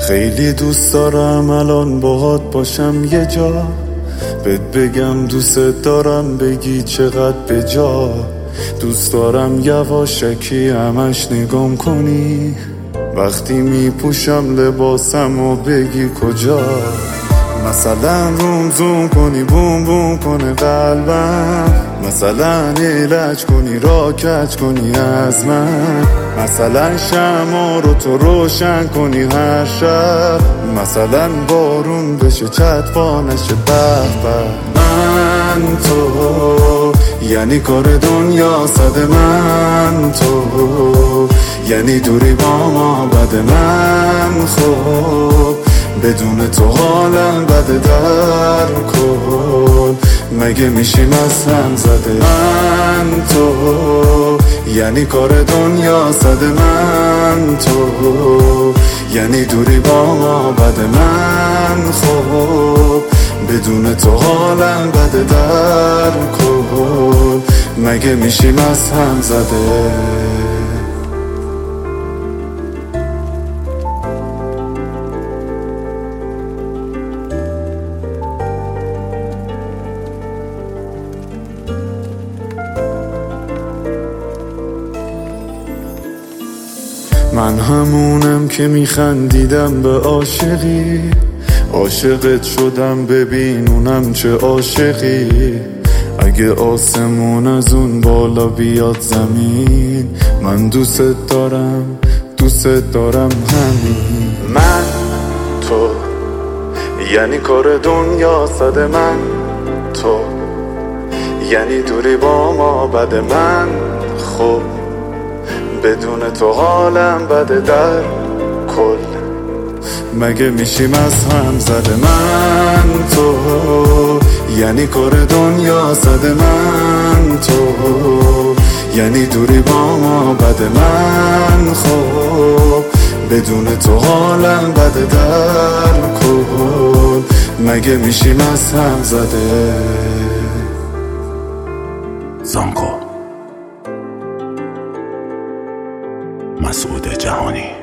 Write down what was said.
خیلی دوست دارم الان باهات باشم یه جا، بهت بگم دوست دارم بگی چقدر به جا. دوست دارم یواشکی همش نگام کنی وقتی میپوشم لباسم و بگی کجا. مثلا روم زوم کنی بوم بوم کنه قلبم، مثلا علاج کنی را کج کنی از من، مثلا شمع رو تو روشن کنی هر شب، مثلا بارون بشه چطفا نشه به به. من تو یعنی کار دنیا صد من تو، یعنی دوری با ما بد من خوب، بدون تو حالم بده در کن، مگه میشیم از هم زده. من تو یعنی کار دنیا صد من تو، یعنی دوری با ما بده من خوب، بدون تو حالم بده در کن، مگه میشیم از هم زده. من همونم که میخندیدم به عاشقی، عاشقت شدم ببین اونم چه عاشقی. اگه آسمون از اون بالا بیاد زمین، من دوست دارم همین. من تو یعنی کار دنیا صد من تو، یعنی دوری با ما بد من خوب، بدون تو حالم بده در کل، مگه میشیم از هم زده. من تو یعنی کار دنیا صد من تو، یعنی دوری با ما بده من خوب، بدون تو حالم بده در کل، مگه میشیم از هم زده. زانکو مسعود جهانی.